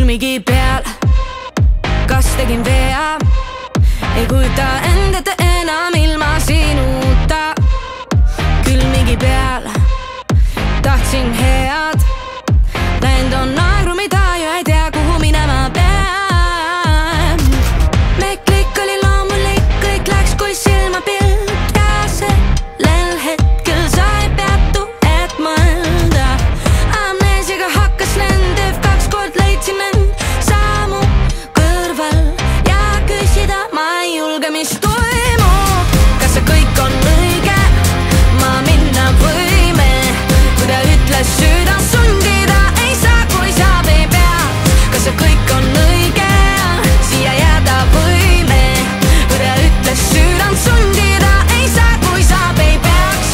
külmigi peal. Kas tegin vea? Ei kujuta endata enam ilma sinuta. Külmigi peal, tahtsin head. Läinud on naeru, mida ju ei tea, kuhu minema pean. Me kõik oli loomulik, kõik läks kui silmapilt. Ja sellel hetkel sai peatu, et mõelda. Amneesiaga hakkas lendev, 2 kord leidsin end sammu kõrval. Ja küsida ma ei julge, mis toimub. Kas see kõik on õige? Ma minna võime, kui ta ütles süda sundida ei saa, kui saab ei pea. Kas see kõik on õige? Siia jääda võime, kui ta ütles süda sundida ei saa, kui saab ei peaks.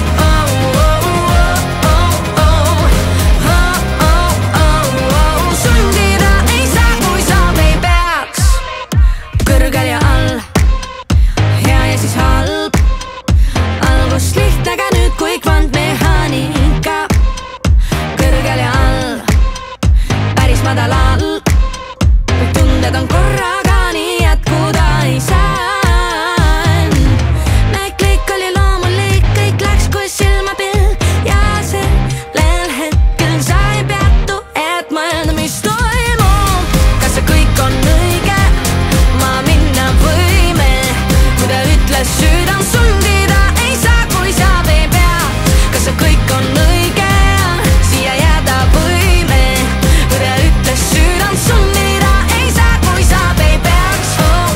Sundida ei saa, kui saab ei peaks. Kõrgel ja all, hea ja siis halb. Algust lihtne, aga nüüd kui kvantmehaanika. Kõrgel ja all, päris madalal. Kõik tunded on korraga, nii jätkuda ei saa. Me kõik oli loomulik, kõik läks kui silmapilt. Ja sellel hetkel sai peatu, et mõelda, mis toimub. Kas see kõik on õige? Ma minna võime, kui ta ütles südam sundida ei saa, kui saab ei pea. Kas see kõik on õige? Siia jääda võime, kui ta ütles südam sundida ei saa, kui saab ei peaks.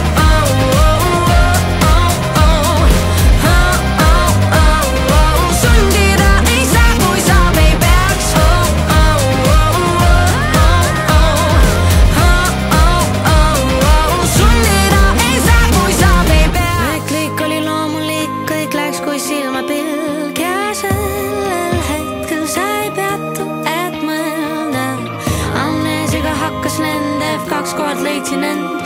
Sundida ei saa, kui saab ei peaks. Sundida ei saa, kui saab ei peaks. Kõik oli loomulik, kõik läks kui silmapilk. Ja sellel hetkel sai peatu, et mõelda. Amneesiaga hakkas lendev, 2 kord leidsin end